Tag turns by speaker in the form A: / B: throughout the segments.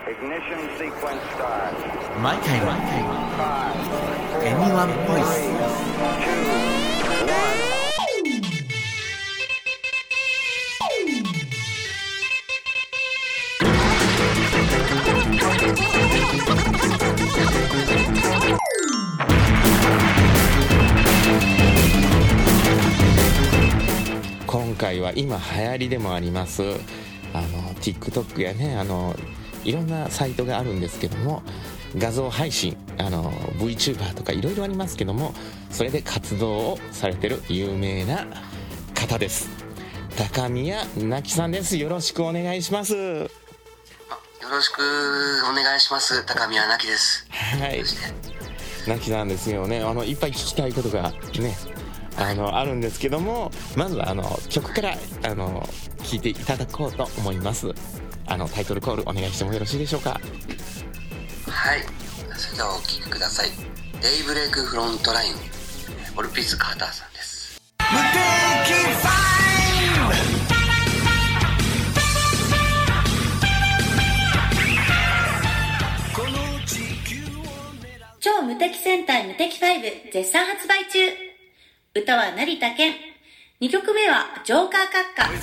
A: 毎回Anyoneボイス。今回は今流行りでもありますTikTok やねいろんなサイトがあるんですけども、画像配信VTuber とかいろいろありますけども、それで活動をされてる有名な方です。高宮なきさんです。よろしくお願いします。
B: よろしくお願いします。高宮なきです。
A: はい、なきさんですよね。いっぱい聞きたいことがねあるんですけども、まずは曲から聞いていただこうと思います。タイトルコールお願いしてもよろしいでしょうか。
B: はい、それではお聴きください。デイブレイクフロントライン、オルピース・カーターさんです。無敵ファ
C: イブ、超無敵戦隊無敵5絶賛発売中。歌は成田健、2曲目はジョーカー閣下。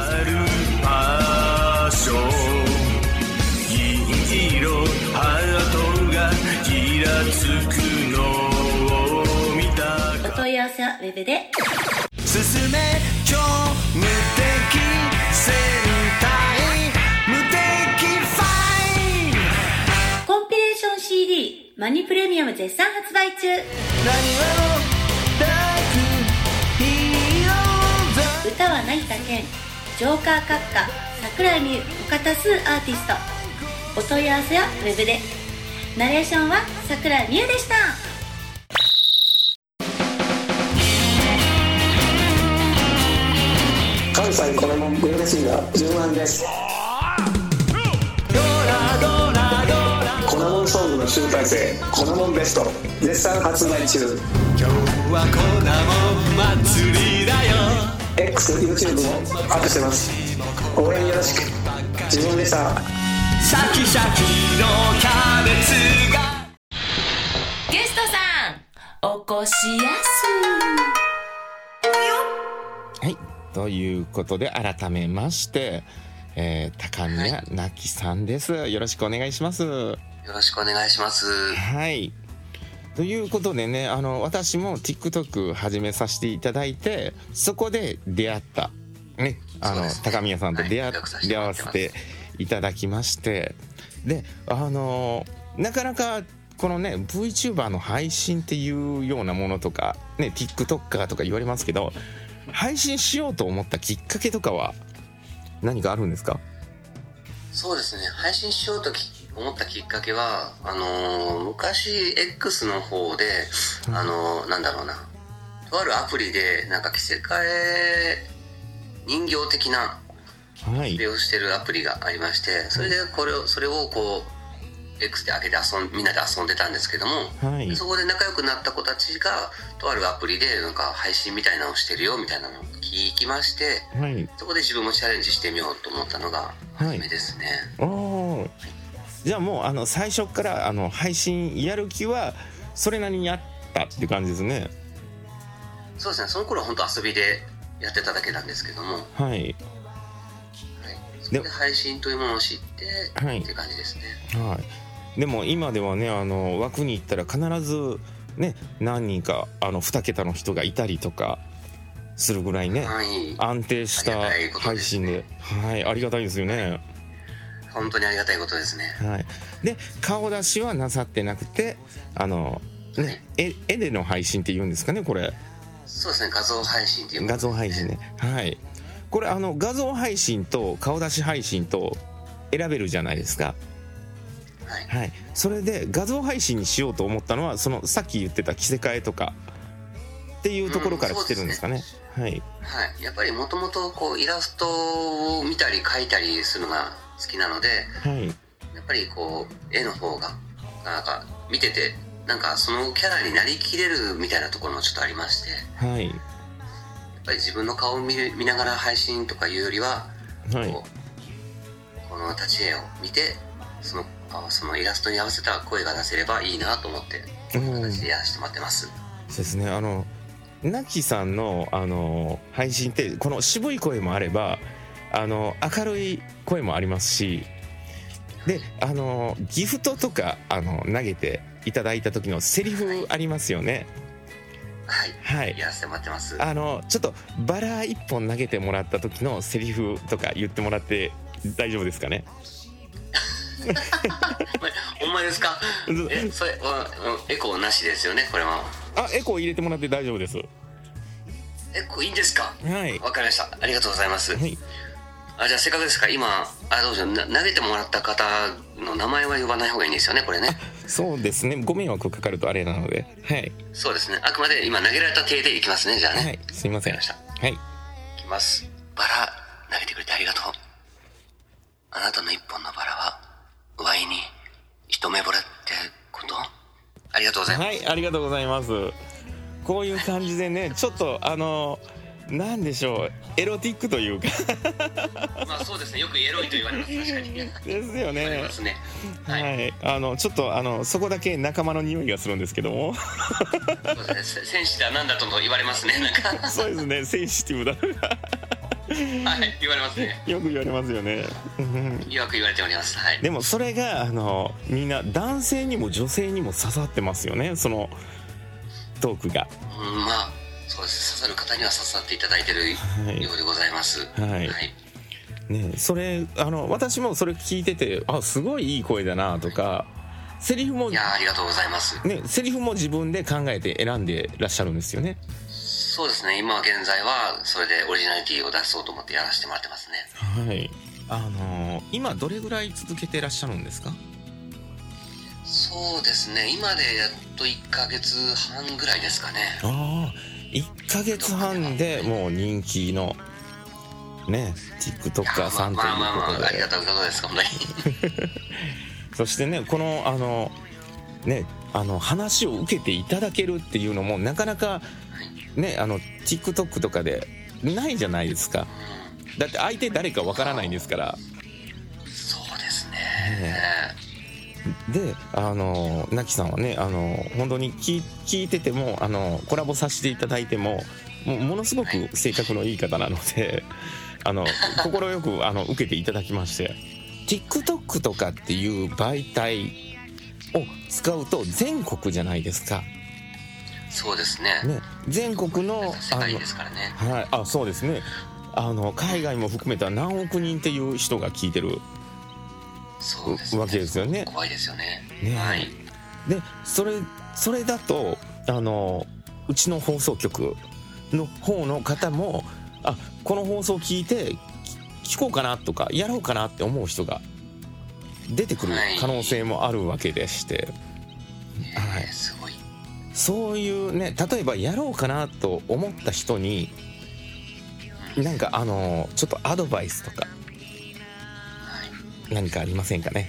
C: 銀色ハートがギラつくのを見た。お問い合わせはウェブで。進め超無敵戦隊無敵5。コンピレーション CD マニプレミアム絶賛発売中。歌は成田健、ジョーカー閣下、桜井美優他多数アーティスト。お問い合わせはウェブで。ナレーションは桜井美優でした。
D: 関西コラモンブルーシンガー順安です。コナモンソングの集大成、コナモンベスト絶賛発売中。今日はコナモン祭りだよ。X、YouTube もアップしてます。応援よろしく。自分でした。シャキシャキのキャベツが。
E: ゲストさんお越しや
A: す。はい、ということで改めまして、高宮なきさんです。よろしくお願いします。
B: よろしくお願いします。
A: はい、ということでね、私も TikTok 始めさせていただいて、そこで出会ったね、高宮さんと出会わせていただきまして、でなかなかこのね VTuber の配信っていうようなものとかね TikToker とか言われますけど、配信しようと思ったきっかけとかは何かあるんですか？
B: そうですね、配信しようと思ったきっかけは昔 X の方でなんだろうな、とあるアプリでなんか着せ替え人形的なプレイをしてるアプリがありまして、それでそれをこう X で上げてみんなで遊んでたんですけども、そこで仲良くなった子たちがとあるアプリでなんか配信みたいなのをしてるよみたいなのを聞きまして、そこで自分もチャレンジしてみようと思ったのが初めですね。
A: じゃあもう最初から配信やる気はそれなりにあったっていう感じですね。
B: そうですね、その頃は本当遊びでやってただけなんですけども、そこで配信というものを知って、っていう感じですね。
A: でも今ではね枠に行ったら必ずね何人か2桁の人がいたりとかするぐらいね、安定した配信で、ありがたいですよね。
B: 本当にありがたいことですね。
A: で顔出しはなさってなくて絵での配信っていうんですかね、これ。
B: そうですね、画像配信っていう
A: 画像配信ね。これ画像配信と顔出し配信と選べるじゃないですか。それで画像配信にしようと思ったのはさっき言ってた着せ替えとかっていうところから来てるんですかね。
B: やっぱりもともとイラストを見たり描いたりするのが好きなので、やっぱり絵の方がなんか見ててなんかそのキャラになりきれるみたいなところもちょっとありまして、やっぱり自分の顔を見ながら配信とかいうよりは、この立ち絵を見てそのそのイラストに合わせた声が出せればいいなと思ってこういう形でやらせてもらってます。
A: そうですね。なきさんの配信ってこの渋い声もあれば明るい声もありますし、でギフトとか投げていただいた時のセリフありますよね。
B: はい、やらせてもらってます。
A: ちょっとバラ1本投げてもらった時のセリフとか言ってもらって大丈夫ですかね。
B: ほんまですか。それエコーなしですよね、これは。
A: エコー入れてもらって大丈夫です。
B: エコーいいんですか。
A: はい、
B: わかりました。ありがとうございます。
A: はい、
B: じゃあせっかくですから今どうぞ投げてもらった方の名前は呼ばない方がいいんですよね、これね。
A: そうですね、ご迷惑かかるとあれなので。はい、
B: そうですね、あくまで今投げられた手でいきますね。じゃあね、
A: はい、すいません。はい、
B: いきます。バラ投げてくれてありがとう。あなたの一本のバラはワイに一目惚れってこと。ありがとうございます。
A: はい、ありがとうございます。こういう感じでね、ちょっとなんでしょう、エロティックというか
B: まあそうですね、よくエロいと言われます。確かに
A: ですよね。
B: 言われますね。
A: はい、ちょっとそこだけ仲間の匂いがするんですけども
B: そうですね、センシティブなんだと言われますね。なんか
A: そうですね、センシティブだ
B: はい、言われますね。
A: よく言われますよね。
B: よく言われております。はい。
A: でもそれがみんな男性にも女性にも刺さってますよね、そのトークが。
B: まあそうです。刺さる方には刺さっていただいてるようでございます。
A: はい、はい、ね、それ私もそれ聞いててすごいいい声だなとか、セリフも
B: ありがとうございます、
A: ね、セリフも自分で考えて選んでらっしゃるんですよね。
B: そうですね、今現在はそれでオリジナリティを出そうと思ってやらせてもらってますね。
A: はい。今どれぐらい続けてらっしゃるんですか。
B: そうですね、今でやっと1ヶ月半ぐらいですかね。
A: 1ヶ月半でもう人気のね TikToker さんということで、
B: ありがたいことです本当に
A: そしてね、このね話を受けていただけるっていうのもなかなかねTikTok とかでないじゃないですか。だって相手誰かわからないんですから。
B: そうですね。
A: でなきさんはね本当に聞いててもコラボさせていただいてもものすごく性格のいい方なので快く受けていただきまして、 TikTok とかっていう媒体を使うと全国じゃないですか。
B: そうですね。
A: 全国の
B: 世界ですからね。
A: はい、そうですね。海外も含めた何億人っていう人が聞いてる
B: そうですね、
A: わけですよね。
B: 怖いですよね。
A: はい。でそれだとうちの放送局の方の方もこの放送を聞いて聞こうかなとかやろうかなって思う人が出てくる可能性もあるわけでして、はい、
B: すごい。
A: そういうね、例えばやろうかなと思った人になんかちょっとアドバイスとか何かありませんかね。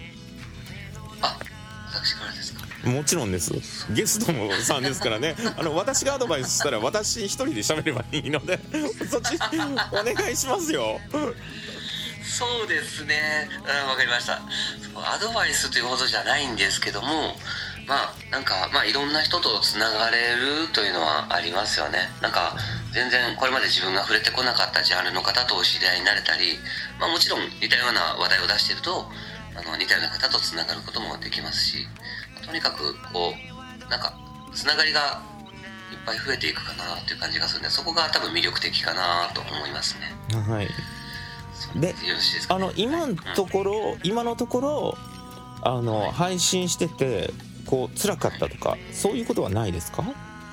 B: 私からですか。
A: もちろんです。ゲストもさんですからね。私がアドバイスしたら私一人で喋ればいいのでそっちお願いしますよ。
B: そうですね、わかりました。アドバイスというほどじゃないんですけども、いろんな人とつながれるというのはありますよね。なんか全然これまで自分が触れてこなかったジャンルの方とお知り合いになれたり、もちろん似たような話題を出していると似たような方とつながることもできますし、とにかくつながりがいっぱい増えていくかなという感じがするので、そこが多分魅力的かなと思いますね。
A: はい。で、よろしいですかね。今のところ配信してて辛かったとか、そういうことはないですか？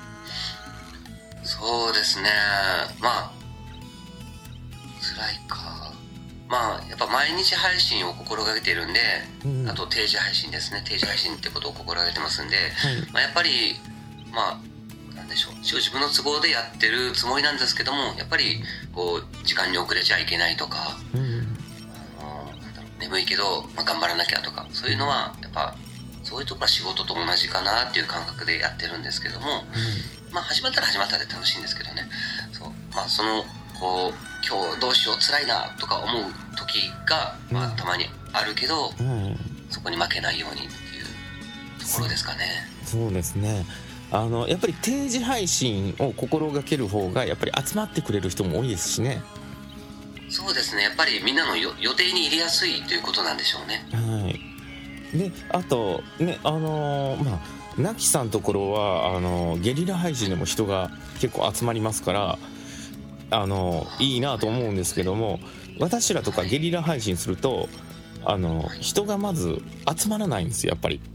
B: そうですね、辛いか。やっぱ毎日配信を心がけているんで、あと定時配信ですね。定時配信ってことを心がけてますんで、やっぱりなんでしょう、自分の都合でやってるつもりなんですけども、やっぱり時間に遅れちゃいけないとか、眠いけど、頑張らなきゃとか、そういうのはやっぱそういうところは仕事と同じかなっていう感覚でやってるんですけども、始まったら始まったで楽しいんですけどね。今日どうしよう辛いなとか思う時が、たまにあるけど、 そこに負けないようにっていうところですかね。
A: そうですね。やっぱり定時配信を心がける方がやっぱり集まってくれる人も多いですしね。
B: そうですね、やっぱりみんなの予定に入れやすいということなんでしょうね。
A: はい。であとね、なきさんのところはゲリラ配信でも人が結構集まりますからいいなと思うんですけども、私らとかゲリラ配信すると人がまず集まらないんですよ、やっぱり。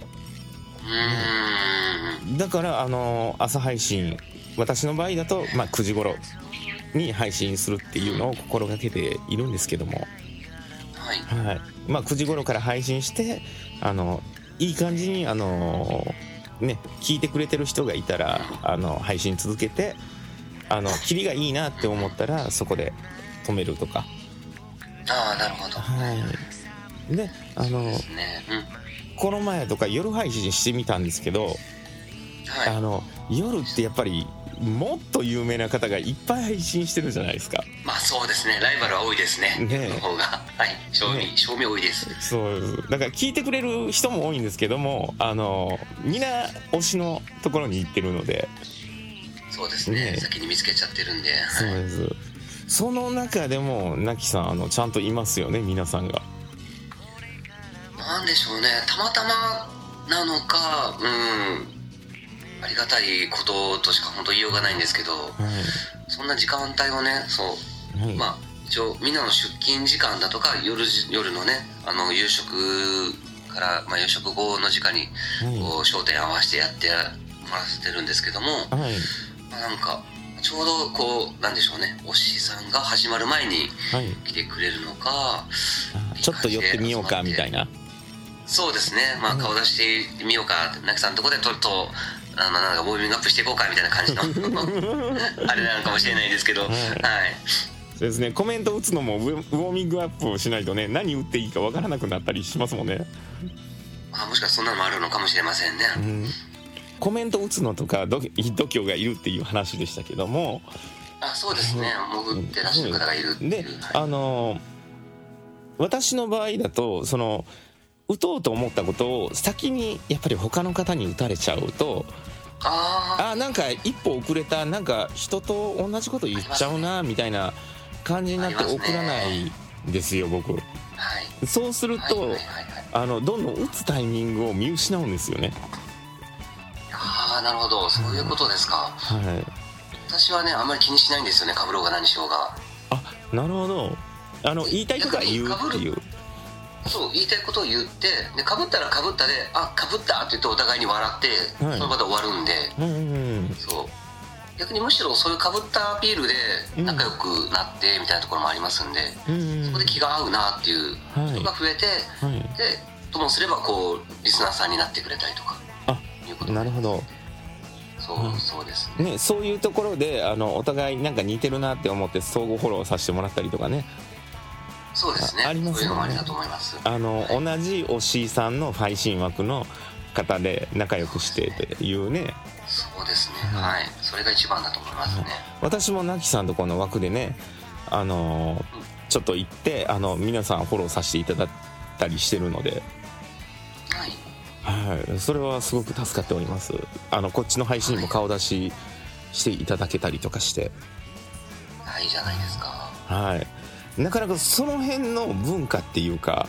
A: だから朝配信、私の場合だと、9時頃に配信するっていうのを心がけているんですけども、はい、9時頃から配信していい感じに聞いてくれてる人がいたら配信続けてキリがいいなって思ったらそこで止めるとか。
B: ああ、なるほど。
A: はい。でこの前とか夜配信してみたんですけど、はい、夜ってやっぱりもっと有名な方がいっぱい配信してるじゃないですか。
B: そうですね、ライバルは多いですね。の方が、はい、賞味多いです。
A: そうです。だから聞いてくれる人も多いんですけどもみんな推しのところに行ってるので。
B: そうですね、先に見つけちゃってるんで、
A: そうです。その中でもなきさんちゃんといますよね、皆さんが。
B: なんでしょうね、たまたまなのか、ありがたいこととしか本当言いようがないんですけど、そんな時間帯をね、一応みんなの出勤時間だとか夜のね夕食から、夕食後の時間にこう焦点合わせてやってもらってるんですけども、なんかちょうどこうなんでしょうね、推しさんが始まる前に来てくれるのか、
A: ちょっと寄ってみようかみたいな。
B: そうですね、顔出してみようかって、なきさんのとこで撮るとなんかウォーミングアップしていこうかみたいな感じのあれなのかもしれないですけど、はい、
A: そうですね。コメント打つのもウォーミングアップをしないとね、何打っていいかわからなくなったりしますもんね。
B: もしかしたらそんなのもあるのかもしれませんね。
A: コメント打つのとか度胸がいるっていう話でしたけども、
B: そうですね、潜ってらっしゃる方がいるっていう。で、
A: 私の場合だと打とうと思ったことを先にやっぱり他の方に打たれちゃうと、なんか一歩遅れた、なんか人と同じこと言っちゃうなみたいな感じになって送らないんですよ、僕。そうするとどんどん打つタイミングを見失うんですよね。
B: なるほど、そういうことですか。私はね、あんまり気にしないんですよね、被ろうが何しようが。
A: なるほど。言いたいことは言うっていう。
B: そう、言いたいことを言って、で被ったら被ったで、被ったって言ってお互いに笑って、その場で終わるんで、そう、逆にむしろそういう被ったアピールで仲良くなってみたいなところもありますんで、そこで気が合うなっていう人が増えて、でともすればこうリスナーさんになってくれたりとかいうこと。
A: なるほど。
B: そうですね。
A: そういうところでお互いなんか似てるなって思って相互フォローさせてもらったりとかね。
B: そうですね。
A: ありますよね。
B: そういうのもありだと思います。
A: 同じ推しさんの配信枠の方で仲良くしてっていうね。
B: そうですね。はい。それが一番だと思いますね。
A: 私もなきさんとこの枠でね、ちょっと行って皆さんフォローさせていただいたりしてるので。はい、それはすごく助かっております。こっちの配信にも顔出ししていただけたりとかして、
B: いいじゃないですか。
A: はい。なかなかその辺の文化っていうか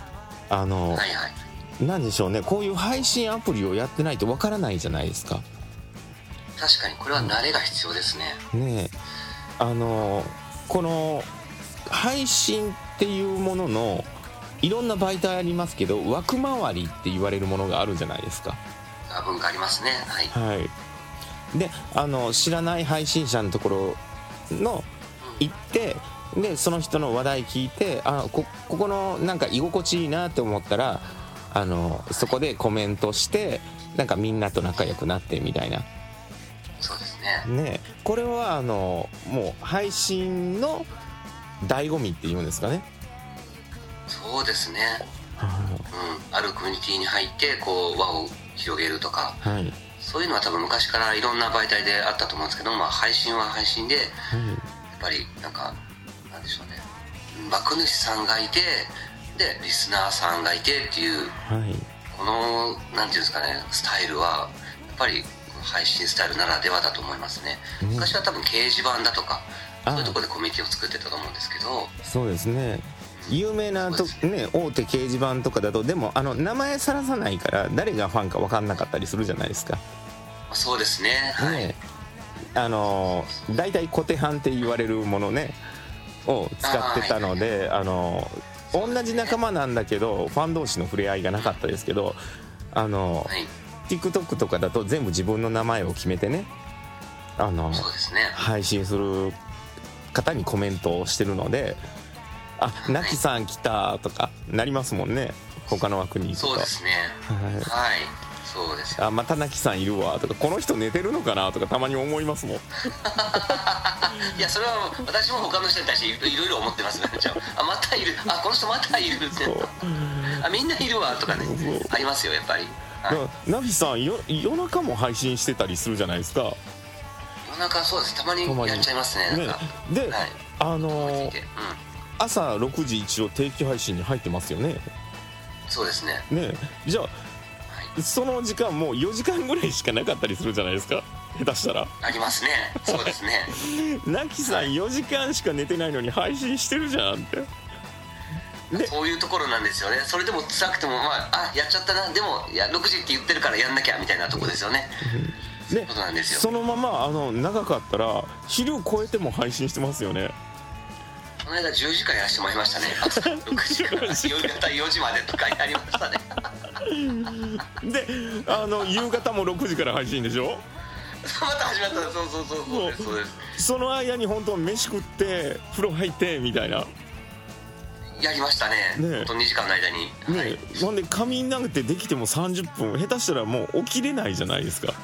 A: なんでしょうね、こういう配信アプリをやってないとわからないじゃないですか。
B: 確かにこれは慣れが必要ですね。
A: ねえ、この配信っていうもののいろんな媒体ありますけど、枠回りって言われるものがあるじゃないですか。
B: 文化ありますね。
A: はい。で知らない配信者のところの行って、でその人の話題聞いて、ここのなんか居心地いいなって思ったらそこでコメントしてなんかみんなと仲良くなってみたいな。
B: そうですね。
A: ね、これはもう配信の醍醐味っていうんですかね。
B: そうですね。あるコミュニティに入ってこう輪を広げるとか、そういうのは多分昔からいろんな媒体であったと思うんですけど、配信は配信で、やっぱりなんかなんでしょうね、幕主さんがいてでリスナーさんがいてっていう、
A: はい、
B: このなんていうんですかね、スタイルはやっぱり配信スタイルならではだと思いますね。昔は多分掲示板だとかそういうところでコミュニティを作ってたと思うんですけど。そうですね、
A: 有名なと、ね、大手掲示板とかだとでも名前さらさないから誰がファンか分かんなかったりするじゃないですか。
B: そうですね、はい、
A: ね、大体小手半って言われるものねを使ってたので、同じ仲間なんだけどファン同士の触れ合いがなかったですけど、はい、TikTok とかだと全部自分の名前を決めてね、
B: そうですね、
A: 配信する方にコメントをしてるので、なきさん来たとかなりますもんね、他の枠に行くと。
B: そうですね、はい、そうですよ。
A: またなきさんいるわとか、この人寝てるのかなとかたまに思いますもん。
B: いや、それは私も他の人に対していろいろ思ってますね。またいる、この人またいるってみんないるわとかね、ありますよやっぱり、はい、
A: なきさん夜中も配信してたりするじゃないですか。
B: 夜中、そうです、たまにやっちゃいますね。なんか
A: で、
B: はい、
A: 朝6時一応定期配信に入ってますよね。
B: そうですね。
A: じゃあ、はい、その時間もう4時間ぐらいしかなかったりするじゃないですか、下手したら。
B: ありますね、そうですね。
A: なきさん4時間しか寝てないのに配信してるじゃんって。
B: でそういうところなんですよね。それでも辛くても、やっちゃったな、でも6時って言ってるからやんなきゃみたいなとこですよね。そういうことなんですよ。
A: そのまま長かったら昼超えても配信してますよね。
B: この間10時間やらせてもらいましたね。朝6時から夕方4時までとかやりましたね。
A: で夕方も6時から配信でしょ。
B: また始まった。そうです。
A: その間に本当飯食って風呂入ってみたいな
B: やりましたね。本当2時間の間に、はい、
A: なんで仮眠なんてできても30分下手したらもう起きれないじゃないですか。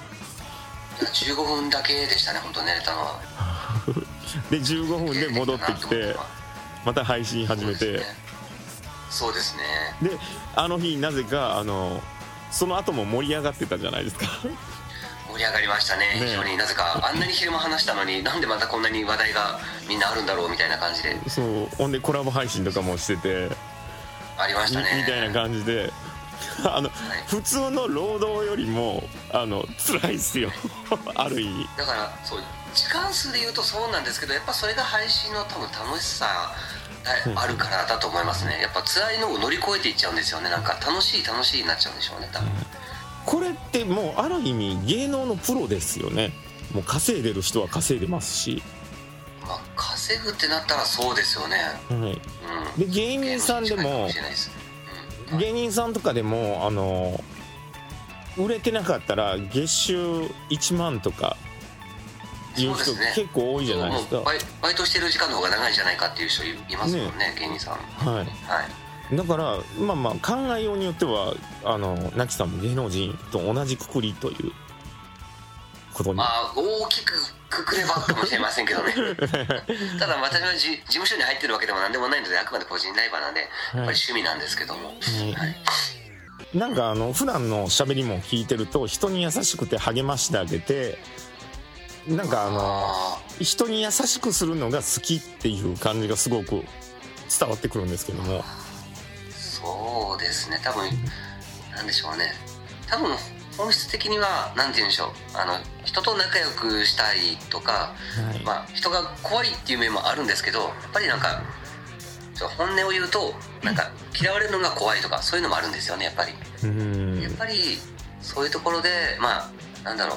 B: 15分だけでしたね、本当寝れたのは。
A: で15分で戻ってきてまた配信始めて。
B: そうですね。
A: で日なぜかその後も盛り上がってたじゃないですか。
B: 盛り上がりましたね、非常に。なぜかあんなに昼間話したのになんでまたこんなに話題がみんなあるんだろうみたいな感じで。そう、
A: ほんでコラボ配信とかもしてて
B: ありましたね、
A: みたいな感じではい、普通の労働よりも辛いっすよ。ある意味。
B: だからそう時間数で言うとそうなんですけど、やっぱそれが配信の多分楽しさあるからだと思いますね。やっぱ辛いのを乗り越えていっちゃうんですよね。なんか楽しいになっちゃうんでしょうね、多分。
A: これってもうある意味芸能のプロですよね。もう稼いでる人は稼いでますし、
B: 稼ぐってなったらそうですよね、
A: はい、で芸人さんでも、芸人さんとかでも売れてなかったら月収1万とかいう人結構多いじゃないですか。
B: バイトしてる時間の方が長いんじゃないかっていう人いますもんね、芸人さん。はい、
A: だから考えようによってはなきさんも芸能人と同じくくりということに、
B: 大きくくくればかもしれませんけどね。ただ私の事務所に入ってるわけでも何でもないので、あくまで個人ライバーなんでやっぱり趣味なんですけども、
A: なんか普段の喋りも聞いてると人に優しくて励ましてあげて、なんか人に優しくするのが好きっていう感じがすごく伝わってくるんですけども。
B: そうですね、多分なんでしょうね、多分本質的には何て言うんでしょう、人と仲良くしたいとか、人が怖いっていう面もあるんですけど、やっぱりなんか本音を言うとなんか嫌われるのが怖いとか、そういうのもあるんですよね、やっぱり。やっぱりそういうところでなんだろ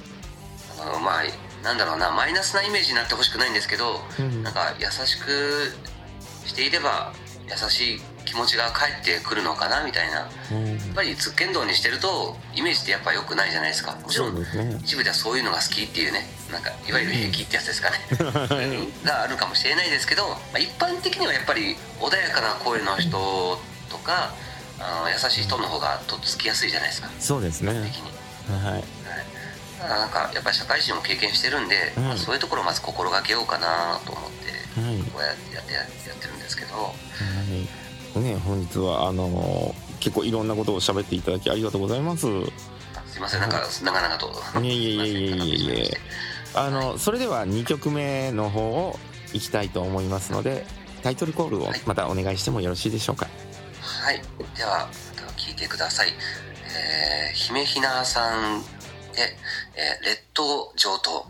B: うな、マイナスなイメージになってほしくないんですけど、なんか優しくしていれば優しい気持ちが返ってくるのかなみたいな、やっぱりつっけんどうにしてるとイメージってやっぱ良くないじゃないですか。もちろん一部ではそういうのが好きっていうね、なんかいわゆる平気ってやつですかね、があるかもしれないですけど、一般的にはやっぱり穏やかな声の人とか優しい人の方がとっつきやすいじゃないですか。
A: そうですね。
B: 的になんかやっぱり社会人も経験してるんで、そういうところをまず心がけようかなと思って、こうやってやってるんですけど、
A: 本日は結構いろんなことを喋っていただきありがとうございます。
B: すいません、なんか長々と。
A: いえそれでは2曲目の方をいきたいと思いますので、タイトルコールをまたお願いしてもよろしいでしょうか。
B: はい、では聞いてください。姫ひなさんで、列島上等。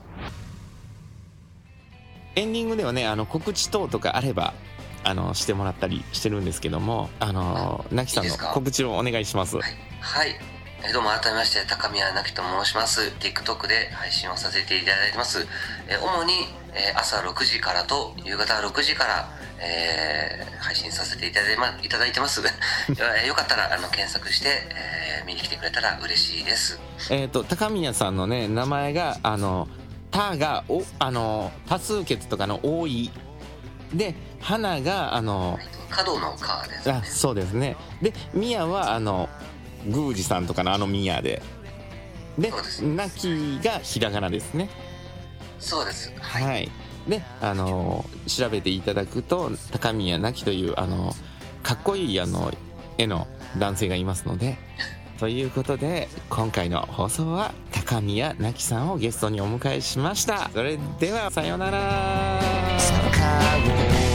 A: エンディングではね告知等とかあればしてもらったりしてるんですけどもなきさんの告知をお願いします。
B: はい、はい、どうも改めまして高宮なきと申します。 TikTok で配信をさせていただいてます。主に朝6時からと夕方6時から配信させていただいてますよかったら検索して、見に来てくれたら嬉しいです。
A: 高宮さんのね名前が他が多数決とかの多いで、花が
B: 角の川ですね。
A: そうですね。で宮は宮司さんとかの宮でなきがひらがなですね。
B: そうです。
A: はい、はい、で調べていただくと高宮なきというかっこいい絵の男性がいますのでということで今回の放送は高宮なきさんをゲストにお迎えしました。それではさようなら。